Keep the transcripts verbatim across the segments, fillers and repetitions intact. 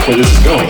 that's where this is going.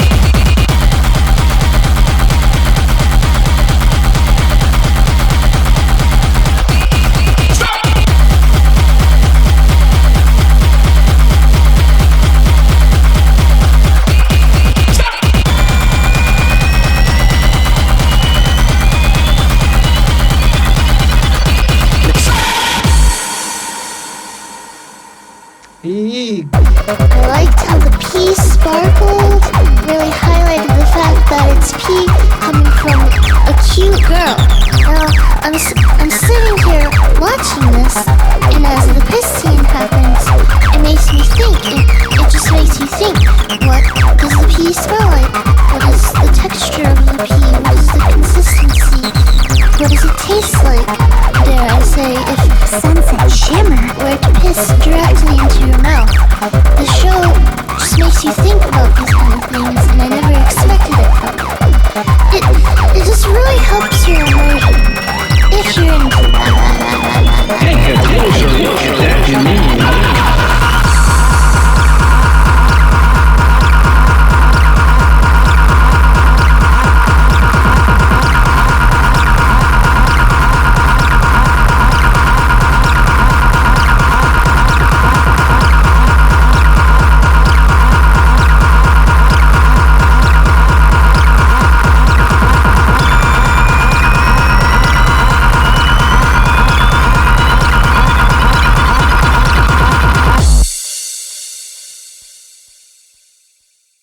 I liked how the P sparkled, really highlighted the fact that it's P coming from a cute girl. Now, I'm, I'm sitting here watching this, and as the piss scene happens, it makes me think, it, it just makes you think, what does the P smell like? What is the texture of the P? What is the consistency? What does it taste like? Dare I say, if Sunset Shimmer were to piss directly into